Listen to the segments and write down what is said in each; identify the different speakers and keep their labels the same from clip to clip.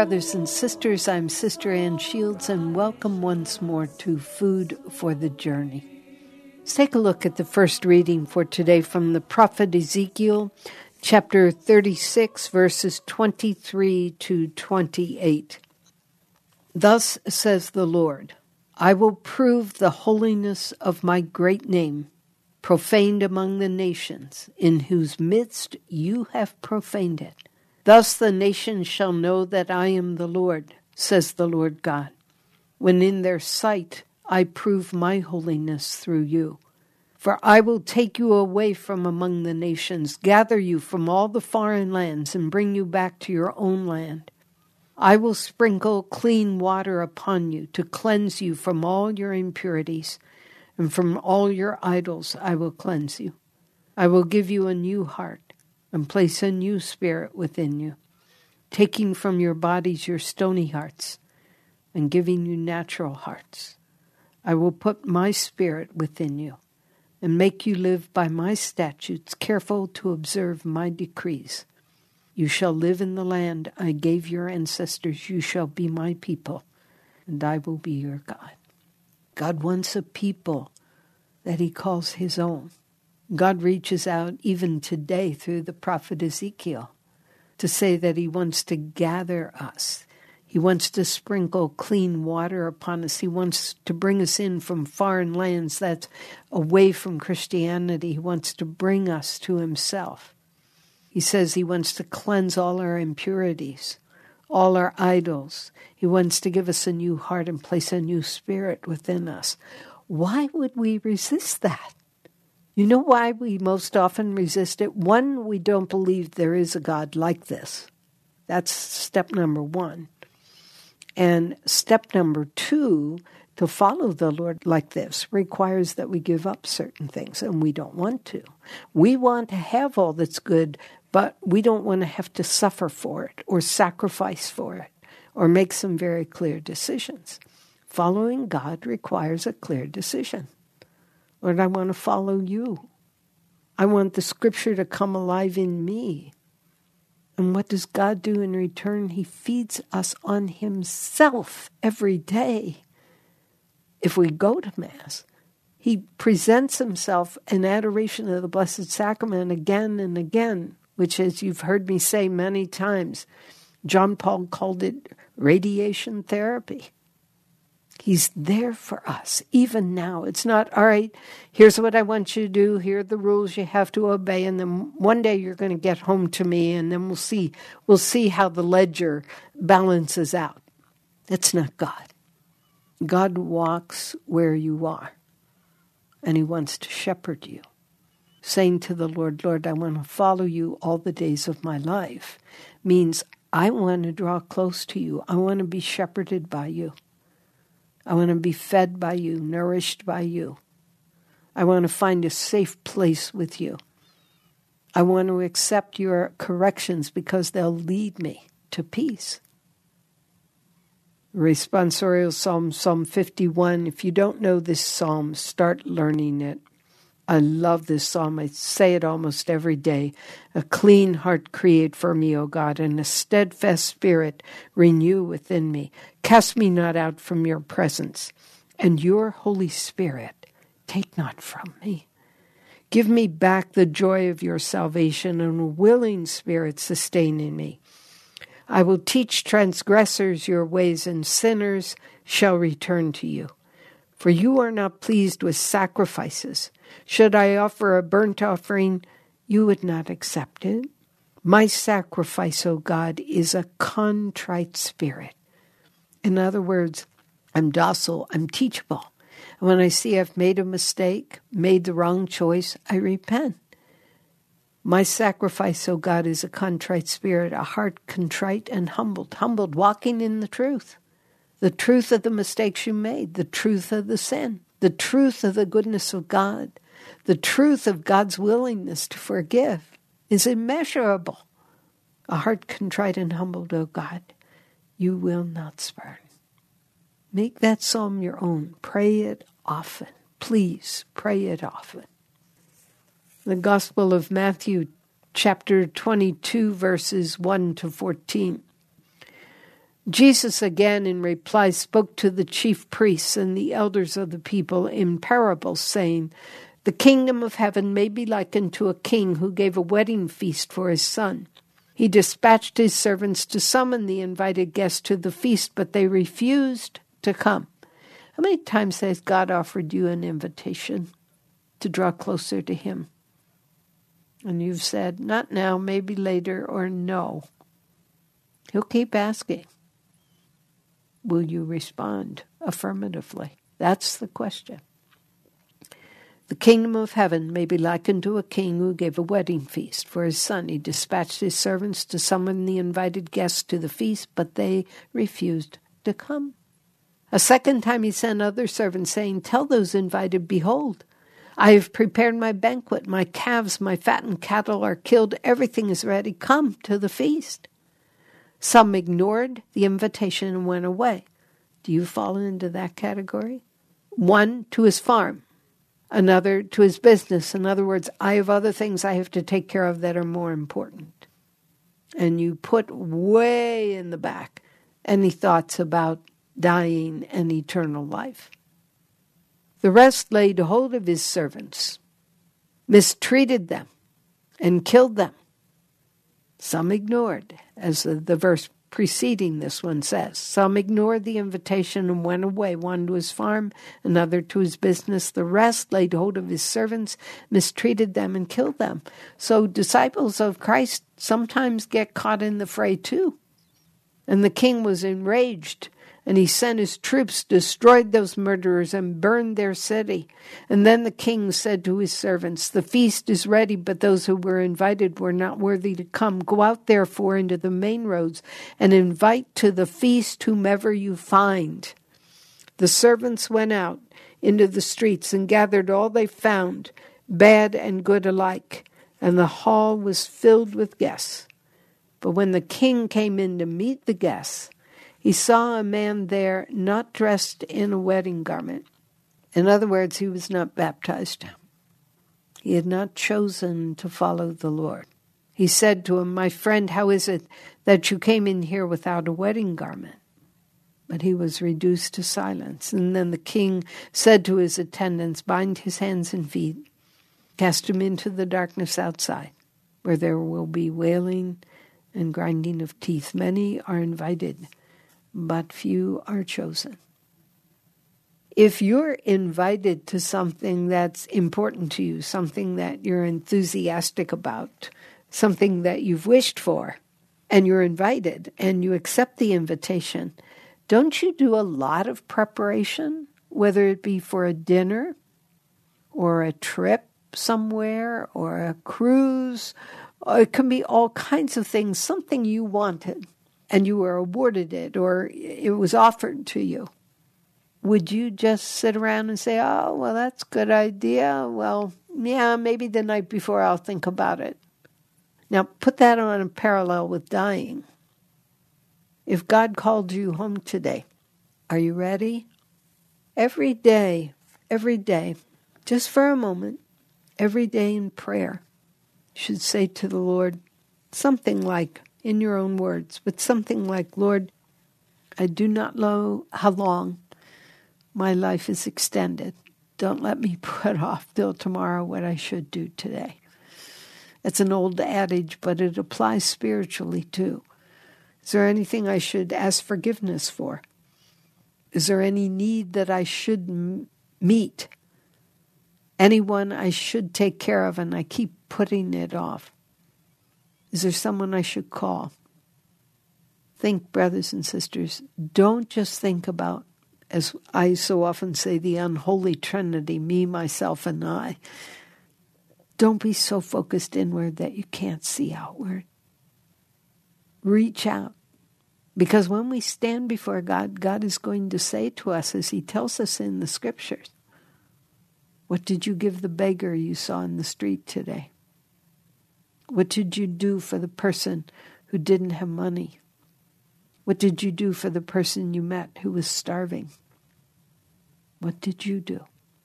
Speaker 1: brothers and sisters. I'm Sister Ann Shields, and welcome once more to Food for the Journey. Let's take a look at the first reading for today from the prophet Ezekiel, chapter 36, verses 23 to 28. Thus says the Lord, I will prove the holiness of my great name, profaned among the nations, in whose midst you have profaned it. Thus the nations shall know that I am the Lord, says the Lord God, when in their sight I prove my holiness through you. For I will take you away from among the nations, gather you from all the foreign lands, and bring you back to your own land. I will sprinkle clean water upon you to cleanse you from all your impurities, and from all your idols I will cleanse you. I will give you a new heart, and place a new spirit within you, taking from your bodies your stony hearts, and giving you natural hearts. I will put my spirit within you, and make you live by my statutes, careful to observe my decrees. You shall live in the land I gave your ancestors. You shall be my people, and I will be your God. God wants a people that he calls his own. God reaches out even today through the prophet Ezekiel to say that he wants to gather us. He wants to sprinkle clean water upon us. He wants to bring us in from foreign lands that's away from Christianity. He wants to bring us to himself. He says he wants to cleanse all our impurities, all our idols. He wants to give us a new heart and place a new spirit within us. Why would we resist that? You know why we most often resist it? One, we don't believe there is a God like this. That's step number one. And step number two, to follow the Lord like this requires that we give up certain things, and we don't want to. We want to have all that's good, but we don't want to have to suffer for it or sacrifice for it or make some very clear decisions. Following God requires a clear decision. Lord, I want to follow you. I want the scripture to come alive in me. And what does God do in return? He feeds us on himself every day. If we go to Mass, he presents himself in adoration of the Blessed Sacrament again and again, which, as you've heard me say many times, John Paul called it radiation therapy. He's there for us, even now. It's not, all right, here's what I want you to do, here are the rules you have to obey, and then one day you're going to get home to me, and then we'll see how the ledger balances out. That's not God. God walks where you are, and he wants to shepherd you, saying to the Lord, Lord, I want to follow you all the days of my life, means I want to draw close to you. I want to be shepherded by you. I want to be fed by you, nourished by you. I want to find a safe place with you. I want to accept your corrections because they'll lead me to peace. Responsorial Psalm, Psalm 51. If you don't know this psalm, start learning it. I love this psalm. I say it almost every day. A clean heart create for me, O God, and a steadfast spirit renew within me. Cast me not out from your presence, and your Holy Spirit take not from me. Give me back the joy of your salvation, and a willing spirit sustaining me. I will teach transgressors your ways, and sinners shall return to you. For you are not pleased with sacrifices. Should I offer a burnt offering, you would not accept it. My sacrifice, O God, is a contrite spirit. In other words, I'm docile, I'm teachable. And when I see I've made a mistake, made the wrong choice, I repent. My sacrifice, O God, is a contrite spirit, a heart contrite and humbled, walking in the truth of the mistakes you made, the truth of the sin, the truth of the goodness of God, the truth of God's willingness to forgive is immeasurable. A heart contrite and humbled, O God, you will not spurn. Make that psalm your own. Pray it often. Please pray it often. The Gospel of Matthew, chapter 22, verses 1 to 14. Jesus again in reply spoke to the chief priests and the elders of the people in parables, saying, "The kingdom of heaven may be likened to a king who gave a wedding feast for his son. He dispatched his servants to summon the invited guests to the feast, but they refused to come." How many times has God offered you an invitation to draw closer to him? And you've said, not now, maybe later, or no. He'll keep asking. Will you respond affirmatively? That's the question. The kingdom of heaven may be likened to a king who gave a wedding feast for his son. He dispatched his servants to summon the invited guests to the feast, but they refused to come. A second time he sent other servants, saying, "Tell those invited, behold, I have prepared my banquet. My calves, my fattened cattle are killed. Everything is ready. Come to the feast." Some ignored the invitation and went away. Do you fall into that category? One to his farm, another to his business. In other words, I have other things I have to take care of that are more important. And you put way in the back any thoughts about dying and eternal life. The rest laid hold of his servants, mistreated them, and killed them. Some ignored, as the verse preceding this one says. Some ignored the invitation and went away, one to his farm, another to his business. The rest laid hold of his servants, mistreated them, and killed them. So disciples of Christ sometimes get caught in the fray too. And the king was enraged, and he sent his troops, destroyed those murderers, and burned their city. And then the king said to his servants, "The feast is ready, but those who were invited were not worthy to come. Go out, therefore, into the main roads, and invite to the feast whomever you find." The servants went out into the streets and gathered all they found, bad and good alike, and the hall was filled with guests. But when the king came in to meet the guests, he saw a man there not dressed in a wedding garment. In other words, he was not baptized. He had not chosen to follow the Lord. He said to him, "My friend, how is it that you came in here without a wedding garment?" But he was reduced to silence. And then the king said to his attendants, "Bind his hands and feet, cast him into the darkness outside, where there will be wailing and grinding of teeth. Many are invited, but few are chosen." If you're invited to something that's important to you, something that you're enthusiastic about, something that you've wished for, and you're invited and you accept the invitation, don't you do a lot of preparation, whether it be for a dinner or a trip somewhere or a cruise? Or it can be all kinds of things, something you wanted and you were awarded it or it was offered to you. Would you just sit around and say, "Oh, well, that's a good idea. Well, yeah, maybe the night before I'll think about it"? Now, put that on a parallel with dying. If God called you home today, are you ready? Every day, just for a moment, every day in prayer, you should say to the Lord something like, in your own words, but something like, "Lord, I do not know how long my life is extended. Don't let me put off till tomorrow what I should do today." It's an old adage, but it applies spiritually too. Is there anything I should ask forgiveness for? Is there any need that I should meet? Anyone I should take care of and I keep putting it off? Is there someone I should call? Think, brothers and sisters, don't just think about, as I so often say, the unholy trinity, me, myself, and I. Don't be so focused inward that you can't see outward. Reach out. Because when we stand before God, God is going to say to us, as he tells us in the scriptures, "What did you give the beggar you saw in the street today? What did you do for the person who didn't have money? What did you do for the person you met who was starving? What did you do?"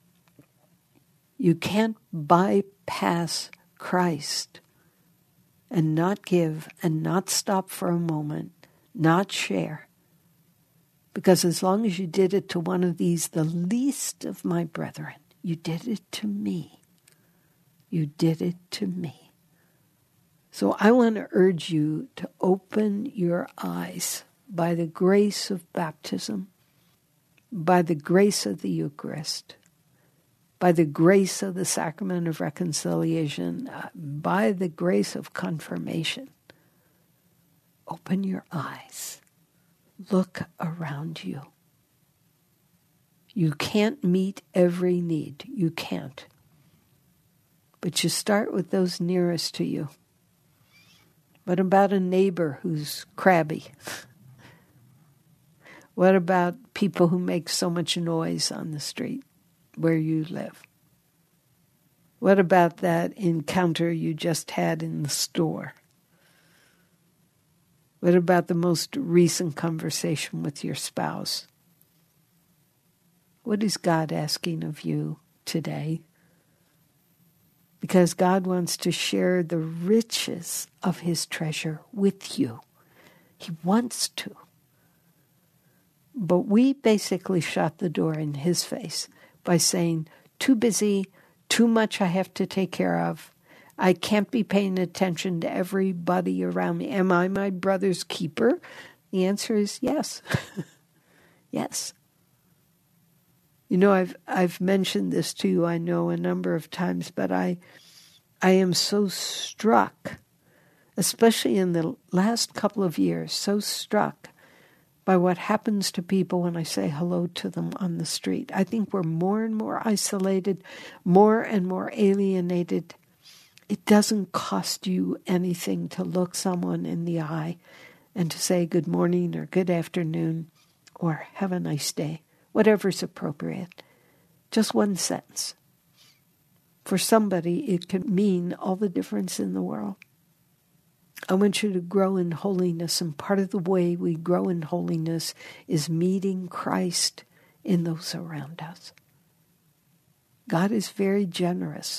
Speaker 1: You can't bypass Christ and not give and not stop for a moment, not share, Because as long as you did it to one of these, the least of my brethren, you did it to me. You did it to me. So I want to urge you to open your eyes by the grace of baptism, by the grace of the Eucharist, by the grace of the sacrament of reconciliation, by the grace of confirmation. Open your eyes. Look around you. You can't meet every need. You can't. But you start with those nearest to you. What about a neighbor who's crabby? What about people who make so much noise on the street where you live? What about that encounter you just had in the store? What about the most recent conversation with your spouse? What is God asking of you today? Because God wants to share the riches of his treasure with you. He wants to. But we basically shut the door in his face by saying, too busy, too much I have to take care of. I can't be paying attention to everybody around me. Am I my brother's keeper? The answer is yes. Yes. You know, I've mentioned this to you, I know, a number of times, but I am so struck, especially in the last couple of years, so struck by what happens to people when I say hello to them on the street. I think we're more and more isolated, more and more alienated. It doesn't cost you anything to look someone in the eye and to say good morning or good afternoon or have a nice day, whatever's appropriate. Just one sentence. For somebody, it could mean all the difference in the world. I want you to grow in holiness, and part of the way we grow in holiness is meeting Christ in those around us. God is very generous.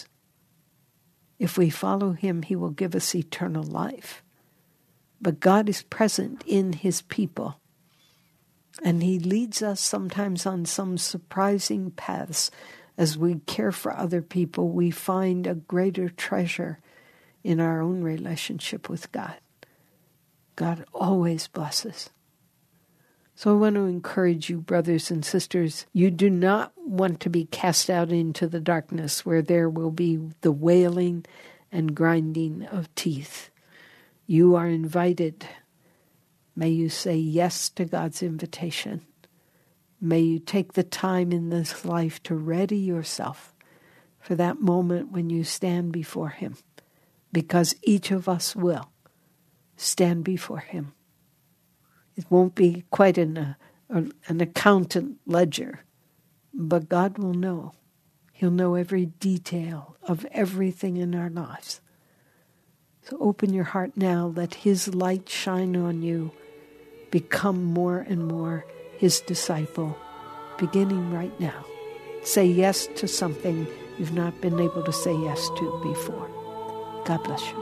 Speaker 1: If we follow him, he will give us eternal life. But God is present in his people. And he leads us sometimes on some surprising paths. As we care for other people, we find a greater treasure in our own relationship with God. God always blesses. So I want to encourage you, brothers and sisters, you do not want to be cast out into the darkness where there will be the wailing and grinding of teeth. You are invited. May you say yes to God's invitation. May you take the time in this life to ready yourself for that moment when you stand before him, because each of us will stand before him. It won't be quite an accountant ledger, but God will know. He'll know every detail of everything in our lives. So open your heart now. Let his light shine on you. Become more and more his disciple, beginning right now. Say yes to something you've not been able to say yes to before. God bless you.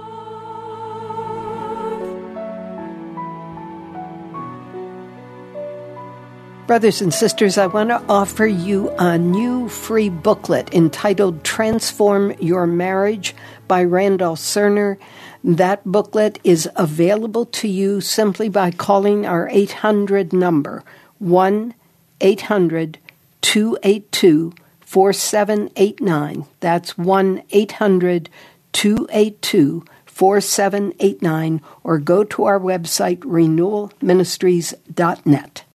Speaker 1: Brothers and sisters, I want to offer you a new free booklet entitled Transform Your Marriage by Randall Cerner. That booklet is available to you simply by calling our 800 number, 1-800-282-4789. That's 1-800-282-4789, or go to our website, renewalministries.net.